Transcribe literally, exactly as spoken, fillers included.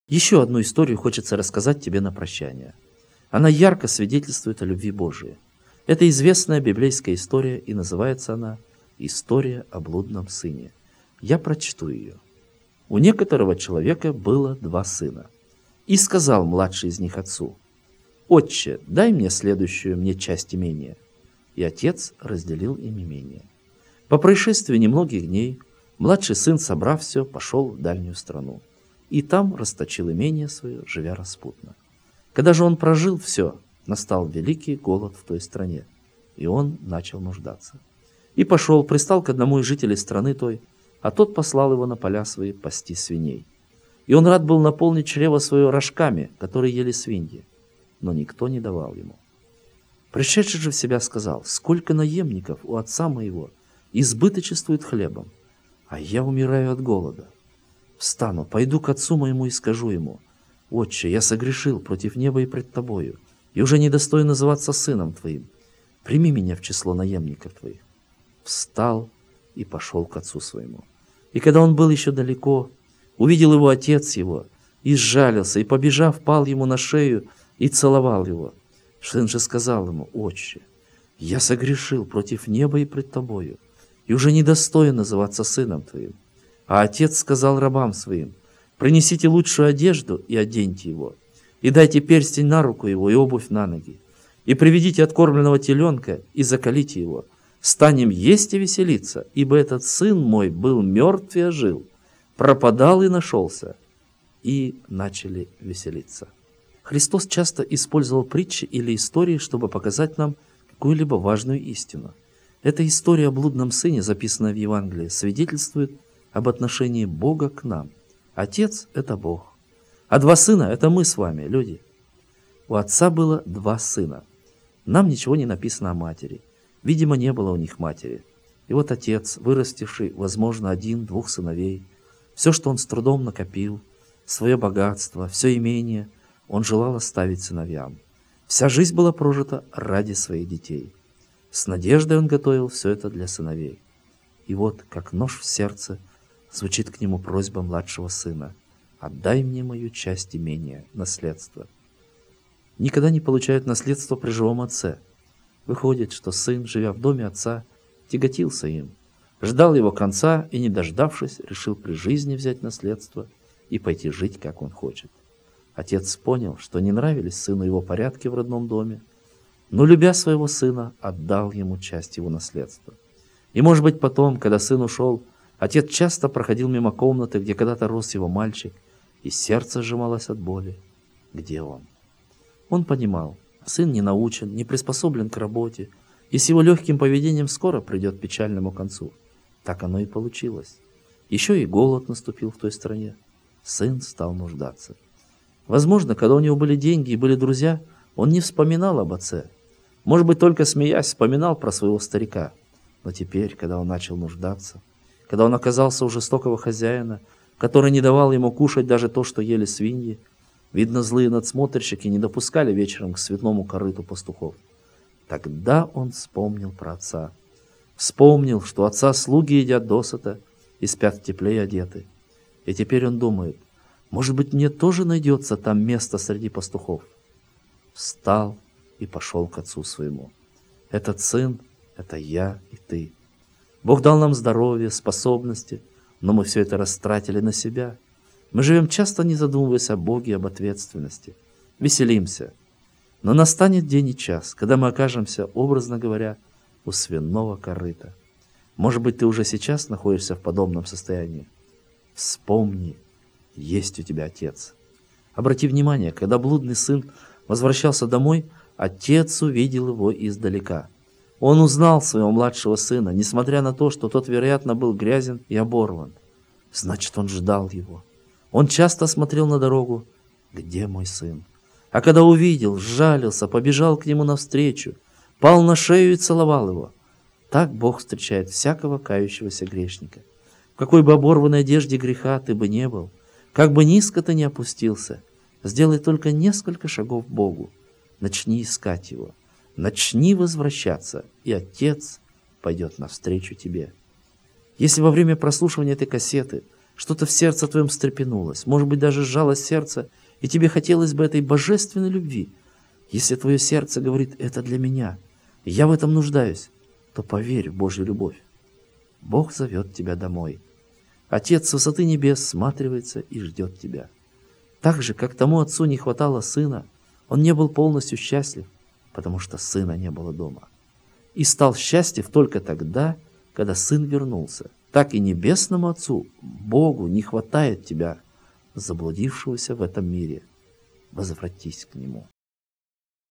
Еще одну историю хочется рассказать тебе на прощание. Она ярко свидетельствует о любви Божией. Это известная библейская история, и называется она «История о блудном сыне». Я прочту ее. У некоторого человека было два сына. И сказал младший из них отцу: «Отче, дай мне следующую мне часть имения». И отец разделил им имение. По происшествии немногих дней младший сын, собрав все, пошел в дальнюю страну. И там расточил имение свое, живя распутно. Когда же он прожил все, настал великий голод в той стране, и он начал нуждаться. И пошел, пристал к одному из жителей страны той, а тот послал его на поля свои пасти свиней. И он рад был наполнить чрево свое рожками, которые ели свиньи, но никто не давал ему. Пришедший же в себя сказал: «Сколько наемников у отца моего избыточествует хлебом, а я умираю от голода. Встану, пойду к отцу моему и скажу ему: Отче, я согрешил против неба и пред тобою, и уже недостоин называться сыном твоим. Прими меня в число наемников твоих». Встал и пошел к отцу своему. И когда он был еще далеко, увидел его отец его, и сжалился, и, побежав, пал ему на шею и целовал его. Сын же сказал ему: «Отче, я согрешил против неба и пред тобою, и уже недостоин называться сыном твоим». А отец сказал рабам своим: «Принесите лучшую одежду и оденьте его, и дайте перстень на руку его и обувь на ноги, и приведите откормленного теленка и заколите его. Станем есть и веселиться, ибо этот сын мой был мертв и ожил, пропадал и нашелся». И начали веселиться. Христос часто использовал притчи или истории, чтобы показать нам какую-либо важную истину. Эта история о блудном сыне, записанная в Евангелии, свидетельствует об отношении Бога к нам. Отец – это Бог, а два сына – это мы с вами, люди. У отца было два сына. Нам ничего не написано о матери. Видимо, не было у них матери. И вот отец, вырастивший, возможно, один-двух сыновей, все, что он с трудом накопил, свое богатство, все имение, он желал оставить сыновьям. Вся жизнь была прожита ради своих детей. С надеждой он готовил все это для сыновей. И вот, как нож в сердце, звучит к нему просьба младшего сына: «Отдай мне мою часть имения, наследство». Никогда не получают наследство при живом отце. Выходит, что сын, живя в доме отца, тяготился им, ждал его конца и, не дождавшись, решил при жизни взять наследство и пойти жить, как он хочет. Отец понял, что не нравились сыну его порядки в родном доме, но, любя своего сына, отдал ему часть его наследства. И, может быть, потом, когда сын ушел, отец часто проходил мимо комнаты, где когда-то рос его мальчик, и сердце сжималось от боли. Где он? Он понимал, сын не научен, не приспособлен к работе, и с его легким поведением скоро придет к печальному концу. Так оно и получилось. Еще и голод наступил в той стране. Сын стал нуждаться. Возможно, когда у него были деньги и были друзья, он не вспоминал об отце. Может быть, только смеясь, вспоминал про своего старика. Но теперь, когда он начал нуждаться, когда он оказался у жестокого хозяина, который не давал ему кушать даже то, что ели свиньи, видно, злые надсмотрщики не допускали вечером к цветному корыту пастухов. Тогда он вспомнил про отца. Вспомнил, что отца слуги едят досыта и спят в тепле одеты. И теперь он думает: может быть, мне тоже найдется там место среди пастухов. Встал и пошел к отцу своему. Этот сын – это я и ты. Бог дал нам здоровье, способности, но мы все это растратили на себя. Мы живем часто, не задумываясь о Боге и об ответственности. Веселимся. Но настанет день и час, когда мы окажемся, образно говоря, у свиного корыта. Может быть, ты уже сейчас находишься в подобном состоянии. Вспомни, есть у тебя отец. Обрати внимание, когда блудный сын возвращался домой, отец увидел его издалека. Он узнал своего младшего сына, несмотря на то, что тот, вероятно, был грязен и оборван. Значит, он ждал его. Он часто смотрел на дорогу: где мой сын? А когда увидел, сжалился, побежал к нему навстречу, пал на шею и целовал его. Так Бог встречает всякого кающегося грешника. В какой бы оборванной одежде греха ты бы не был, как бы низко ты ни опустился, сделай только несколько шагов к Богу. Начни искать Его, начни возвращаться, и Отец пойдет навстречу тебе. Если во время прослушивания этой кассеты что-то в сердце твоем встрепенулось, может быть, даже сжалось сердце, и тебе хотелось бы этой божественной любви. Если твое сердце говорит: это для меня, я в этом нуждаюсь, то поверь в Божью любовь. Бог зовет тебя домой. Отец с высоты небес всматривается и ждет тебя. Так же, как тому отцу не хватало сына, он не был полностью счастлив, потому что сына не было дома. И стал счастлив только тогда, когда сын вернулся. Так и небесному Отцу, Богу, не хватает тебя, заблудившегося в этом мире. Возвратись к Нему.